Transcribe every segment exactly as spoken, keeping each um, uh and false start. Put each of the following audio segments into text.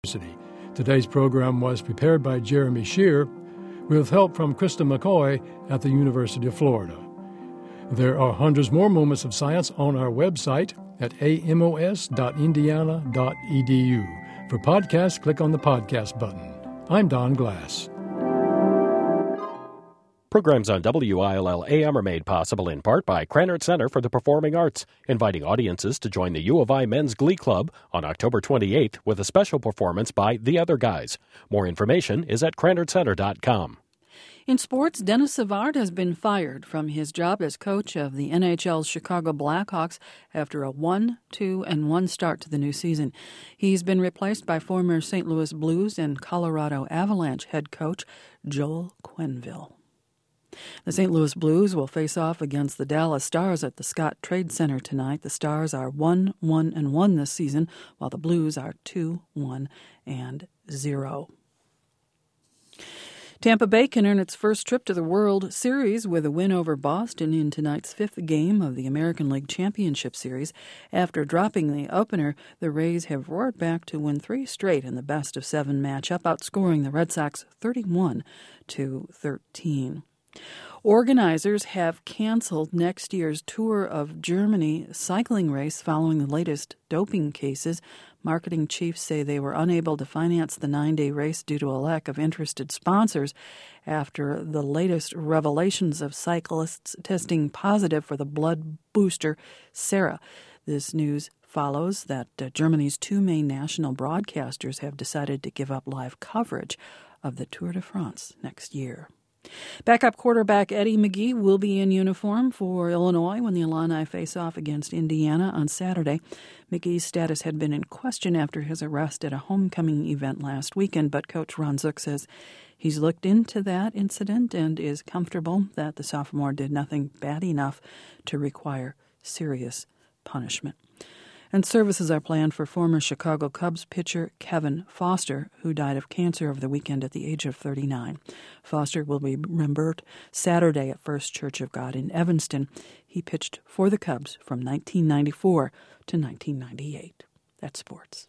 Today's program was prepared by Jeremy Shear with help from Krista McCoy at the University of Florida. There are hundreds more moments of science on our website at a m o s dot indiana dot e d u. For podcasts, click on the podcast button. I'm Don Glass. Programs on W I L L A M are made possible in part by Krannert Center for the Performing Arts, inviting audiences to join the U of I Men's Glee Club on October twenty-eighth with a special performance by The Other Guys. More information is at krannert center dot com. In sports, Dennis Savard has been fired from his job as coach of the N H L's Chicago Blackhawks after a one two and one start to the new season. He's been replaced by former Saint Louis Blues and Colorado Avalanche head coach Joel Quenneville. The Saint Louis Blues will face off against the Dallas Stars at the Scott Trade Center tonight. The Stars are one one and one this season, while the Blues are two one and zero. Tampa Bay can earn its first trip to the World Series with a win over Boston in tonight's fifth game of the American League Championship Series. After dropping the opener, the Rays have roared back to win three straight in the best-of-seven matchup, outscoring the Red Sox thirty-one to thirteen. Organizers have canceled next year's Tour of Germany cycling race following the latest doping cases. Marketing chiefs say they were unable to finance the nine-day race due to a lack of interested sponsors after the latest revelations of cyclists testing positive for the blood booster Sera. This news follows that uh, Germany's two main national broadcasters have decided to give up live coverage of the Tour de France next year. Backup quarterback Eddie McGee will be in uniform for Illinois when the Illini face off against Indiana on Saturday. McGee's status had been in question after his arrest at a homecoming event last weekend, but Coach Ron Zook says he's looked into that incident and is comfortable that the sophomore did nothing bad enough to require serious punishment. And services are planned for former Chicago Cubs pitcher Kevin Foster, who died of cancer over the weekend at the age of thirty-nine. Foster will be remembered Saturday at First Church of God in Evanston. He pitched for the Cubs from nineteen ninety-four to nineteen ninety-eight. That's sports.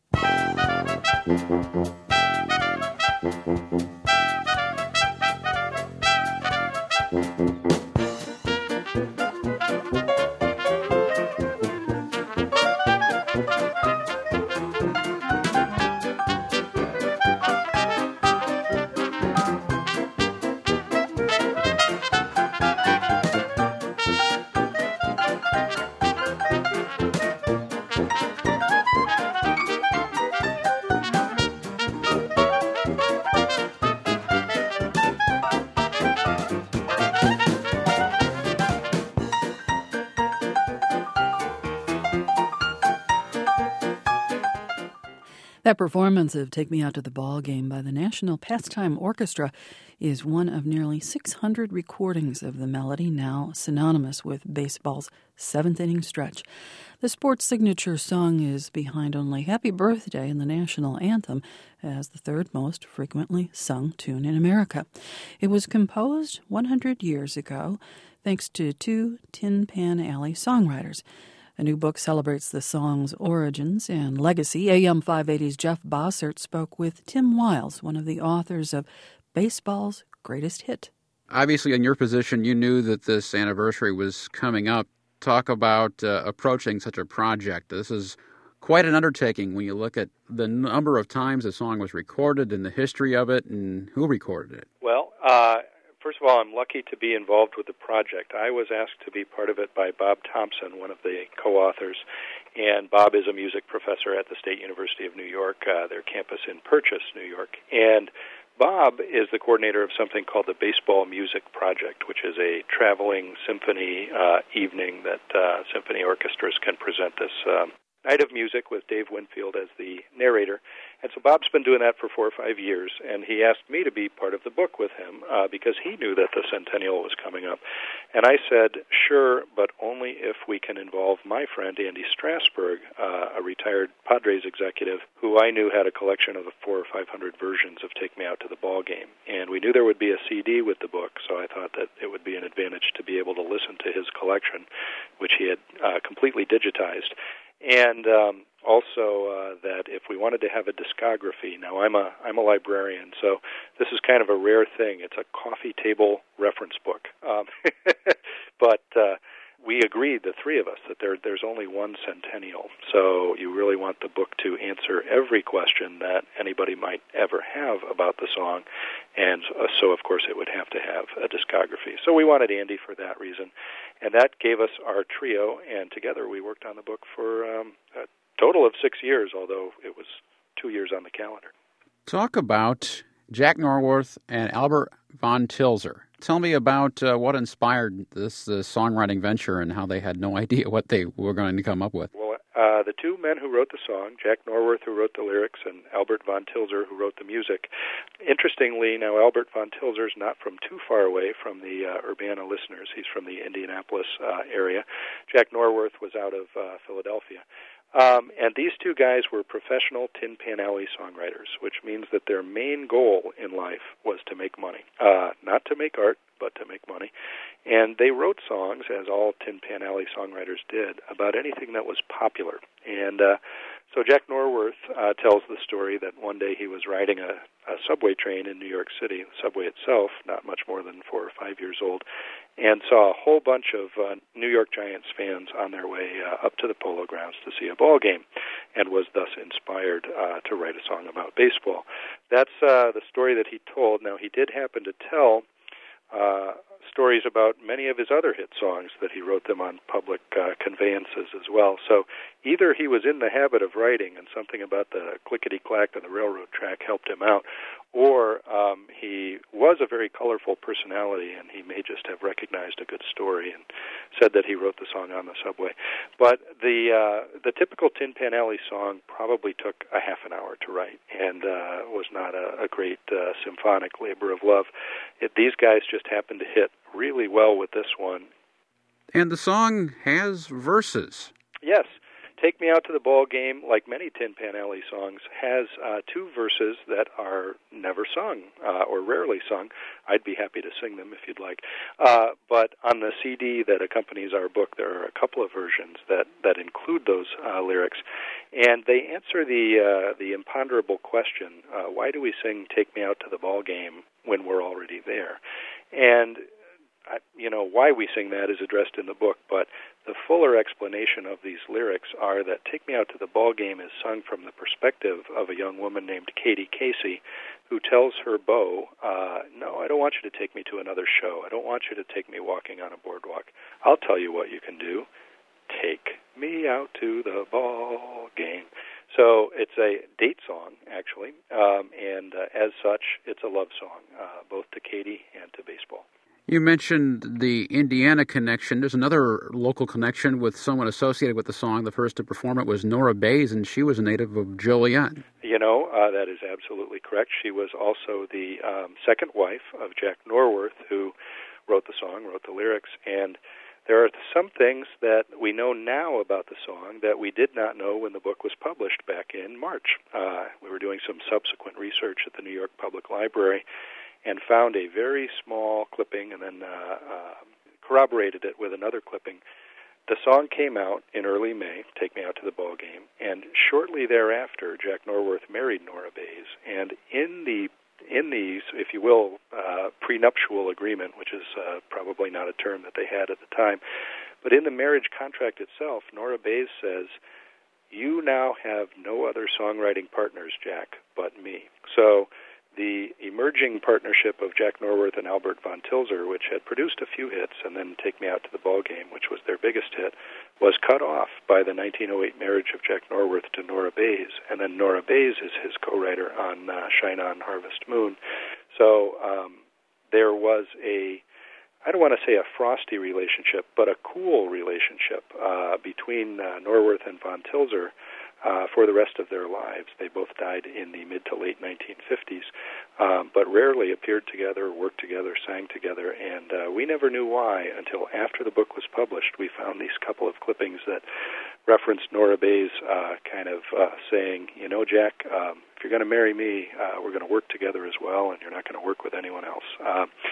That performance of Take Me Out to the Ball Game by the National Pastime Orchestra is one of nearly six hundred recordings of the melody, now synonymous with baseball's seventh-inning stretch. The sports signature song is behind only Happy Birthday in the national anthem as the third most frequently sung tune in America. It was composed one hundred years ago thanks to two Tin Pan Alley songwriters. A new book celebrates the song's origins and legacy. A M five eighty's Jeff Bossert spoke with Tim Wiles, one of the authors of Baseball's Greatest Hit. Obviously, in your position, you knew that this anniversary was coming up. Talk about uh, approaching such a project. This is quite an undertaking when you look at the number of times the song was recorded and the history of it and who recorded it. Well, uh, first of all, I'm lucky to be involved with the project. I was asked to be part of it by Bob Thompson, one of the co-authors, and Bob is a music professor at the State University of New York, uh, their campus in Purchase, New York. And Bob is the coordinator of something called the Baseball Music Project, which is a traveling symphony uh, evening that uh, symphony orchestras can present this um, night of music with Dave Winfield as the narrator. And so Bob's been doing that for four or five years, and he asked me to be part of the book with him uh, because he knew that the centennial was coming up. And I said, sure, but only if we can involve my friend Andy Strasburg, uh, a retired Padres executive, who I knew had a collection of four or five hundred versions of Take Me Out to the Ball Game. And we knew there would be a C D with the book, so I thought that it would be an advantage to be able to listen to his collection, which he had uh, completely digitized. And um, also uh, that if we wanted to have a discography, now I'm a I'm a librarian, so this is kind of a rare thing. It's a coffee table reference book, um, but uh, we agreed, the three of us, that there there's only one centennial. So you really want the book to answer every question that anybody might ever have about the song, and uh, so of course it would have to have a discography. So we wanted Andy for that reason, and that gave us our trio, and together we worked on the book for um, a total of six years, although it was two years on the calendar. Talk about Jack Norworth and Albert von Tilzer. Tell me about uh, what inspired this uh, songwriting venture and how they had no idea what they were going to come up with. Well, uh, the two men who wrote the song, Jack Norworth, who wrote the lyrics, and Albert von Tilzer, who wrote the music. Interestingly, now Albert von Tilzer is not from too far away from the uh, Urbana listeners. He's from the Indianapolis uh, area. Jack Norworth was out of uh, Philadelphia. Um, and these two guys were professional Tin Pan Alley songwriters, which means that their main goal in life was to make money. Uh, not to make art, but to make money. And they wrote songs, as all Tin Pan Alley songwriters did, about anything that was popular. And uh, so Jack Norworth uh, tells the story that one day he was riding a, a subway train in New York City, the subway itself, not much more than four or five years old, and saw a whole bunch of uh, New York Giants fans on their way uh, up to the Polo Grounds to see a ball game, and was thus inspired uh, to write a song about baseball. That's uh, the story that he told. Now, he did happen to tell uh, stories about many of his other hit songs that he wrote them on public uh, conveyances as well. So either he was in the habit of writing and something about the clickety-clack of the railroad track helped him out, or um, he was a very colorful personality and he may just have recognized a good story and said that he wrote the song on the subway. But the uh, the typical Tin Pan Alley song probably took a half an hour to write and uh, was not a, a great uh, symphonic labor of love. It, these guys just happened to hit really well with this one. And the song has verses. Yes. Take Me Out to the Ball Game, like many Tin Pan Alley songs, has uh, two verses that are never sung uh, or rarely sung. I'd be happy to sing them if you'd like. Uh, but on the C D that accompanies our book, there are a couple of versions that, that include those uh, lyrics. And they answer the uh, the imponderable question, uh, why do we sing Take Me Out to the Ball Game when we're already there? And you know, why we sing that is addressed in the book, but the fuller explanation of these lyrics are that Take Me Out to the Ball Game is sung from the perspective of a young woman named Katie Casey, who tells her beau, uh, no, I don't want you to take me to another show. I don't want you to take me walking on a boardwalk. I'll tell you what you can do. Take me out to the ball game. So it's a date song, actually, um, and uh, as such, it's a love song, uh, both to Katie and to baseball. You mentioned the Indiana connection. There's another local connection with someone associated with the song. The first to perform it was Nora Bayes, and she was a native of Joliet. You know, uh, that is absolutely correct. She was also the um, second wife of Jack Norworth, who wrote the song, wrote the lyrics, and there are some things that we know now about the song that we did not know when the book was published back in March. Uh, we were doing some subsequent research at the New York Public Library and found a very small clipping and then uh, uh, corroborated it with another clipping. The song came out in early May, Take Me Out to the Ball Game, and shortly thereafter, Jack Norworth married Nora Bayes. And in the in the, if you will, uh, prenuptial agreement, which is uh, probably not a term that they had at the time, but in the marriage contract itself, Nora Bayes says, you now have no other songwriting partners, Jack, but me. So the emerging partnership of Jack Norworth and Albert von Tilzer, which had produced a few hits, and then Take Me Out to the Ball Game, which was their biggest hit, was cut off by the nineteen oh eight marriage of Jack Norworth to Nora Bayes, and then Nora Bayes is his co-writer on uh, Shine On Harvest Moon. So um, there was a, I don't want to say a frosty relationship, but a cool relationship uh, between uh, Norworth and von Tilzer Uh, for the rest of their lives. They both died in the mid to late nineteen fifties, um, but rarely appeared together, worked together, sang together, and uh, we never knew why until after the book was published. We found these couple of clippings that referenced Nora Bayes uh, kind of uh, saying, you know, Jack, um, if you're going to marry me, uh, we're going to work together as well, and you're not going to work with anyone else. Uh,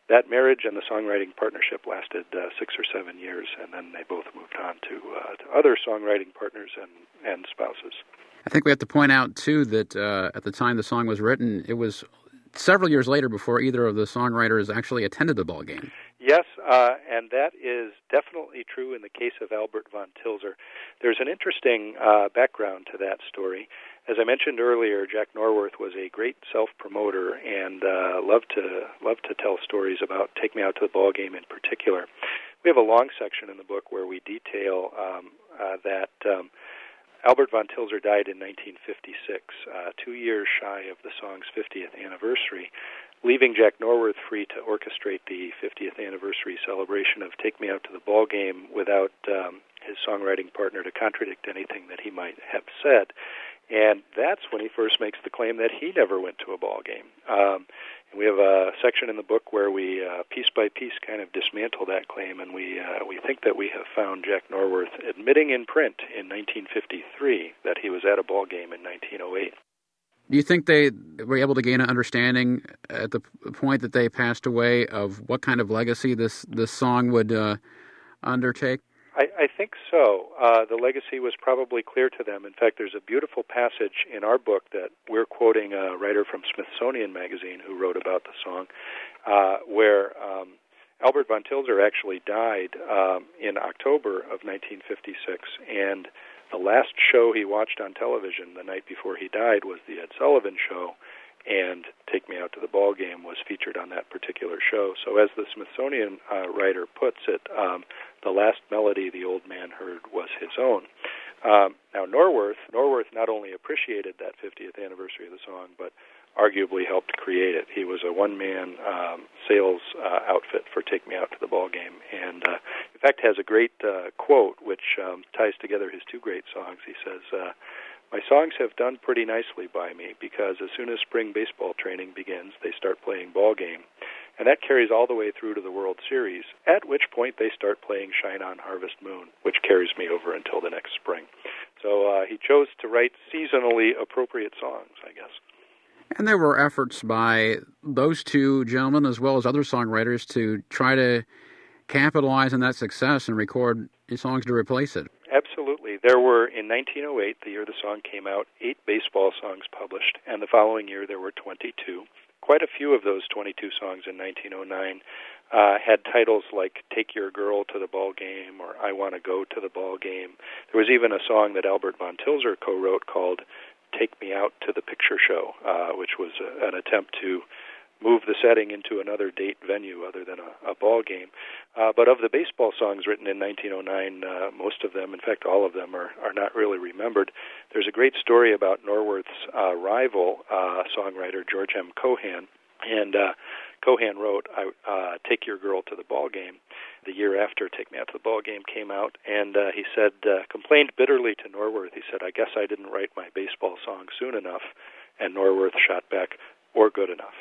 that marriage and the songwriting partnership lasted uh, six or seven years, and then they both moved on to, uh, to other songwriting partners and, and spouses. I think we have to point out, too, that uh, at the time the song was written, it was several years later before either of the songwriters actually attended the ball game. Yes, uh, and that is definitely true in the case of Albert von Tilzer. There's an interesting uh, background to that story. As I mentioned earlier, Jack Norworth was a great self-promoter and uh, loved to loved to tell stories about Take Me Out to the Ball Game in particular. We have a long section in the book where we detail um, uh, that um, Albert von Tilzer died in nineteen fifty-six, uh, two years shy of the song's fiftieth anniversary, leaving Jack Norworth free to orchestrate the fiftieth anniversary celebration of Take Me Out to the Ball Game without um, his songwriting partner to contradict anything that he might have said. And that's when he first makes the claim that he never went to a ball game. Um, and we have a section in the book where we, uh, piece by piece, kind of dismantle that claim, and we uh, we think that we have found Jack Norworth admitting in print in nineteen fifty-three that he was at a ball game in nineteen oh eight. Do you think they were able to gain an understanding at the point that they passed away of what kind of legacy this, this song would uh, undertake? I, I think so. Uh, the legacy was probably clear to them. In fact, there's a beautiful passage in our book that we're quoting a writer from Smithsonian Magazine who wrote about the song, uh, where um, Albert von Tilzer actually died um, in October of nineteen fifty-six, and the last show he watched on television the night before he died was the Ed Sullivan Show, and Take Me Out to the Ball Game was featured on that particular show. So as the Smithsonian uh, writer puts it, um, the last melody the old man heard was his own. Um, now, Norworth, Norworth not only appreciated that fiftieth anniversary of the song, but arguably helped create it. He was a one-man um, sales uh, outfit for Take Me Out to the Ball Game, and uh, in fact has a great uh, quote which um, ties together his two great songs. He says, uh, "My songs have done pretty nicely by me because as soon as spring baseball training begins, they start playing ball game. And that carries all the way through to the World Series, at which point they start playing Shine On Harvest Moon, which carries me over until the next spring." So uh, he chose to write seasonally appropriate songs, I guess. And there were efforts by those two gentlemen as well as other songwriters to try to capitalize on that success and record songs to replace it. Absolutely. There were, in nineteen oh eight, the year the song came out, eight baseball songs published, and the following year there were twenty-two. Quite a few of those twenty-two songs in nineteen oh nine uh, had titles like Take Your Girl to the Ball Game or I Want to Go to the Ball Game. There was even a song that Albert von Tilzer co-wrote called Take Me Out to the Picture Show, uh, which was a, an attempt to move the setting into another date venue other than a, a ball game. Uh, but of the baseball songs written in nineteen oh nine, uh, most of them, in fact all of them, are, are not really remembered. There's a great story about Norworth's uh, rival uh, songwriter, George M. Cohan, and uh, Cohan wrote uh, Take Your Girl to the Ball Game the year after Take Me Out to the Ball Game came out, and uh, he said, uh, complained bitterly to Norworth. He said, "I guess I didn't write my baseball song soon enough," and Norworth shot back, "or good enough."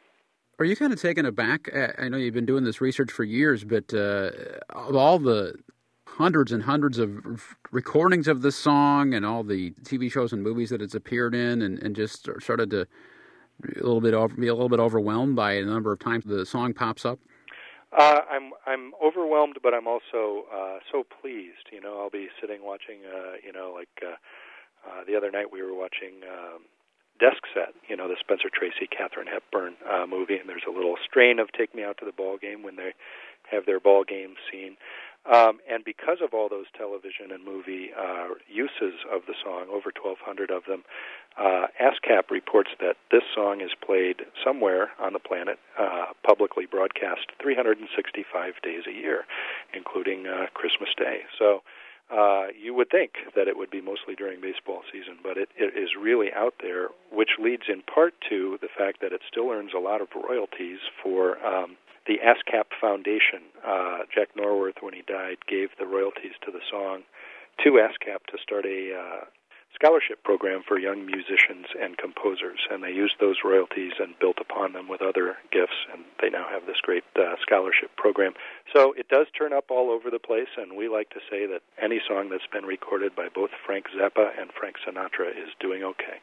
Are you kind of taken aback? I know you've been doing this research for years, but uh, of all the hundreds and hundreds of recordings of this song and all the T V shows and movies that it's appeared in, and, and just started to a little bit over, be a little bit overwhelmed by the number of times the song pops up? Uh, I'm I'm overwhelmed, but I'm also uh, so pleased. You know, I'll be sitting watching. Uh, you know, like uh, uh, the other night we were watching Um, Desk Set, you know, the Spencer Tracy, Katharine Hepburn uh, movie, and there's a little strain of Take Me Out to the Ball Game when they have their ball game scene. Um, and because of all those television and movie uh, uses of the song, over twelve hundred of them, uh, ASCAP reports that this song is played somewhere on the planet, uh, publicly broadcast three hundred sixty-five days a year, including uh, Christmas Day. So Uh, you would think that it would be mostly during baseball season, but it, it is really out there, which leads in part to the fact that it still earns a lot of royalties for um, the ASCAP Foundation. Uh, Jack Norworth, when he died, gave the royalties to the song to ASCAP to start a uh, scholarship program for young musicians and composers, and they used those royalties and built upon them with other gifts, and they now have this great uh, scholarship program. So it does turn up all over the place, and we like to say that any song that's been recorded by both Frank Zappa and Frank Sinatra is doing okay.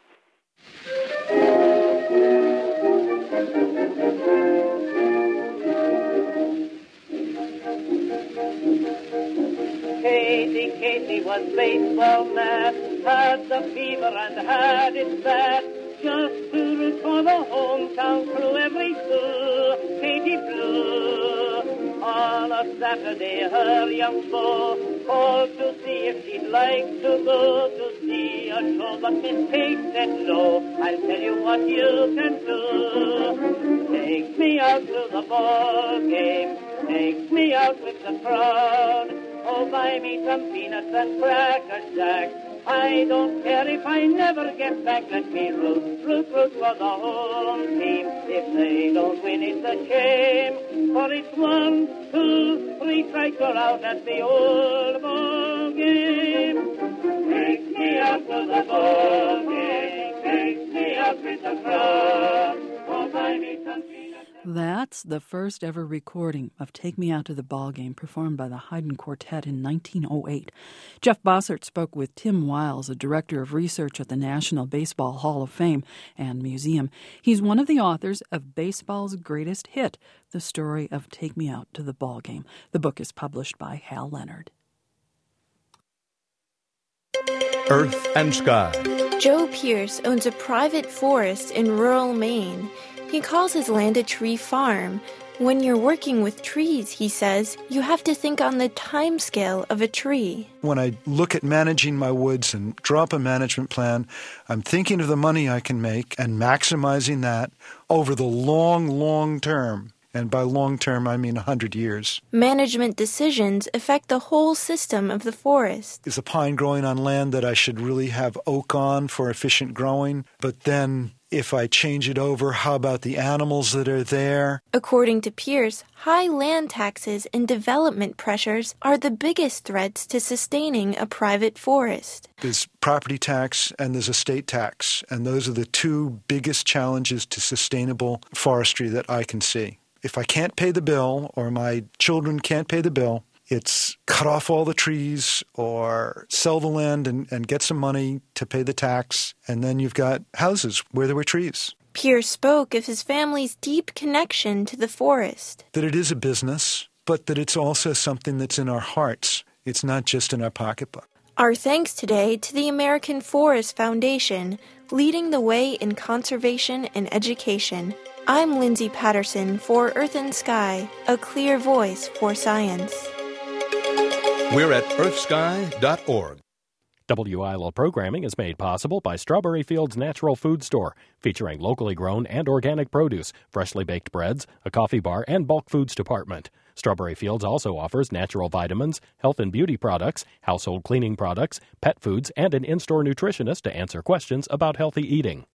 was baseball mad, had the fever and had it bad. Just to root for the hometown crew, every school, Katie Blue. On a Saturday, her young beau called to see if she'd like to go to see a show, but Miss Kate said no. I'll tell you what you can do. Take me out to the ball game, take me out with the crowd. Oh, buy me some peanuts and cracker jack. I don't care if I never get back. Let me root, root, root for the home team. If they don't win, it's a shame. For it's one, two, three strikes are out at the old ball game. Take me out to the ball game. Take me out with the crowd. Oh, buy me some peanuts. That's the first ever recording of Take Me Out to the Ball Game, performed by the Haydn Quartet in nineteen oh eight. Jeff Bossert spoke with Tim Wiles, a director of research at the National Baseball Hall of Fame and Museum. He's one of the authors of Baseball's Greatest Hit, The Story of Take Me Out to the Ball Game. The book is published by Hal Leonard. Earth and Sky. Joe Pierce owns a private forest in rural Maine. He calls his land a tree farm. When you're working with trees, he says, you have to think on the time scale of a tree. When I look at managing my woods and draw up a management plan, I'm thinking of the money I can make and maximizing that over the long, long term. And by long term, I mean one hundred years. Management decisions affect the whole system of the forest. Is a pine growing on land that I should really have oak on for efficient growing? But then if I change it over, how about the animals that are there? According to Pierce, high land taxes and development pressures are the biggest threats to sustaining a private forest. There's property tax and there's estate tax, and those are the two biggest challenges to sustainable forestry that I can see. If I can't pay the bill or my children can't pay the bill, it's cut off all the trees or sell the land and, and get some money to pay the tax, and then you've got houses where there were trees. Pierce spoke of his family's deep connection to the forest. That it is a business, but that it's also something that's in our hearts. It's not just in our pocketbook. Our thanks today to the American Forest Foundation, leading the way in conservation and education. I'm Lindsay Patterson for Earth and Sky, a clear voice for science. We're at earth sky dot org. W I L L programming is made possible by Strawberry Fields Natural Food Store, featuring locally grown and organic produce, freshly baked breads, a coffee bar, and bulk foods department. Strawberry Fields also offers natural vitamins, health and beauty products, household cleaning products, pet foods, and an in-store nutritionist to answer questions about healthy eating.